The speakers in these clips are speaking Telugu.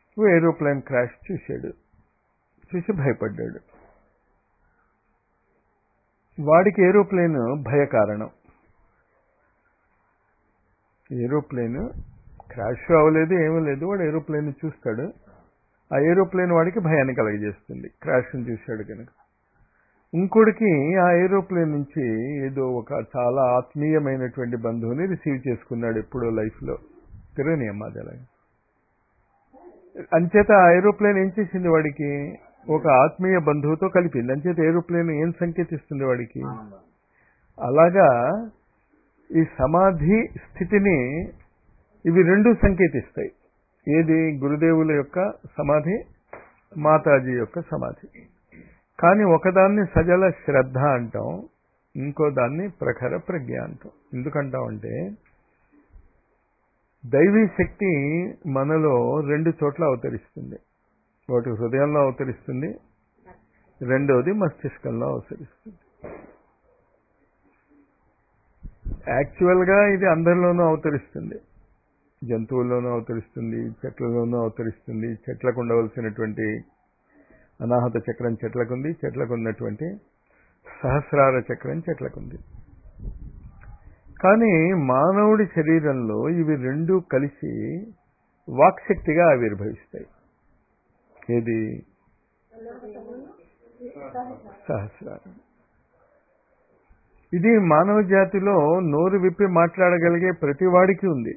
ఓ ఏరోప్లేన్ క్రాష్ చూశాడు, చూసి భయపడ్డాడు. వాడికి ఏరోప్లేన్ భయ కారణం. ఏరోప్లేన్ క్రాష్ అవ్వలేదు, ఏమీ లేదు, వాడు ఏరోప్లేన్ చూస్తాడు, ఆ ఏరోప్లేన్ వాడికి భయాన్ని కలగజేస్తుంది, క్రాష్ని చూశాడు కనుక. ఇంకోటికి ఆ ఏరోప్లేన్ నుంచి ఏదో ఒక చాలా ఆత్మీయమైనటువంటి బంధువుని రిసీవ్ చేసుకున్నాడు ఎప్పుడో లైఫ్లో, తిరగనియమ్మా అది అలాగే. అంచేత ఆ ఏరోప్లేన్ ఏం చేసింది, వాడికి ఒక ఆత్మీయ బంధువుతో కలిపింది. అంచేత ఏరోప్లేన్ ఏం సంకేతిస్తుంది వాడికి? అలాగా ఈ సమాధి స్థితిని ఇవి రెండు సంకేతిస్తాయి. ఏది? గురుదేవుల యొక్క సమాధి, మాతాజీ యొక్క సమాధి. కానీ ఒకదాన్ని సజల శ్రద్ధ అంటాం, ఇంకో దాన్ని ప్రఖర ప్రజ్ఞ అంటాం. ఎందుకంటామంటే దైవీ శక్తి మనలో రెండు చోట్ల అవతరిస్తుంది. ఒకటి హృదయంలో అవతరిస్తుంది, రెండవది మస్తిష్కంలో అవతరిస్తుంది. యాక్చువల్గా ఇది అందరిలోనూ అవతరిస్తుంది. జంతువుల్లోనూ అవతరిస్తుంది, చెట్లలోనూ అవతరిస్తుంది. చెట్లకు ఉండవలసినటువంటి అనాహత చక్రం చెట్లకుంది, చెట్లకు ఉన్నటువంటి సహస్రార చక్రం చెట్లకుంది. కానీ మానవుడి శరీరంలో ఇవి రెండు కలిసి వాక్శక్తిగా ఆవిర్భవిస్తాయి. ఏది? సహస్రారం. ఇది మానవ జాతిలో నోరు విప్పి మాట్లాడగలిగే ప్రతి వాడికి ఉంది.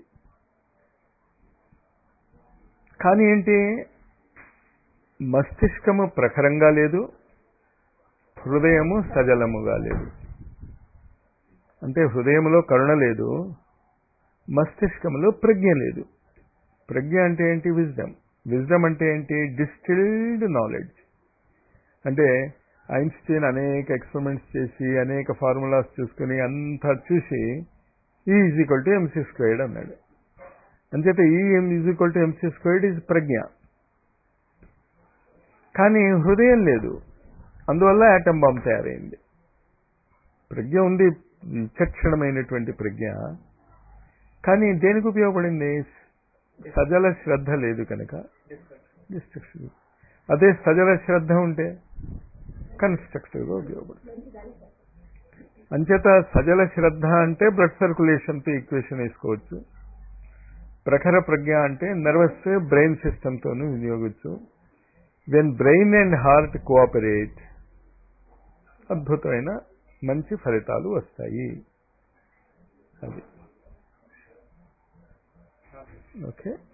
కానీ ఏంటి, మస్తిష్కము ప్రఖరంగా లేదు, హృదయము సజలముగా లేదు. అంటే హృదయంలో కరుణ లేదు, మస్తిష్కంలో ప్రజ్ఞ లేదు. ప్రజ్ఞ అంటే ఏంటి? విజ్డమ్. విజ్డమ్ అంటే ఏంటి? Distilled knowledge. అంటే ఐన్స్టీన్ అనేక ఎక్స్పెరిమెంట్స్ చేసి అనేక ఫార్ములాస్ చూసుకుని అంతా చూసి E=mc² అన్నాడు. అంచేత E=mc² ఈజ్ ప్రజ్ఞ. కానీ హృదయం లేదు, అందువల్ల యాటమ్ బాంబ్ తయారైంది. ప్రజ్ఞ ఉంది, విచక్షణమైనటువంటి ప్రజ్ఞ, కానీ దేనికి ఉపయోగపడింది? సజల శ్రద్ధ లేదు కనుక డిస్ట్రక్షన్. అదే సజల శ్రద్ధ ఉంటే కన్స్ట్రక్టివ్గా ఉపయోగపడుతుంది. అంచేత సజల శ్రద్ధ అంటే బ్లడ్ సర్క్యులేషన్తో ఈక్వేషన్ వేసుకోవచ్చు. ప్రఖర ప్రజ్ఞ అంటే నర్వస్ బ్రెయిన్ సిస్టమ్తోనూ వినియోగించు. When brain and heart cooperate, అద్భుతమైన మంచి ఫలితాలు వస్తాయి. అది ఓకే.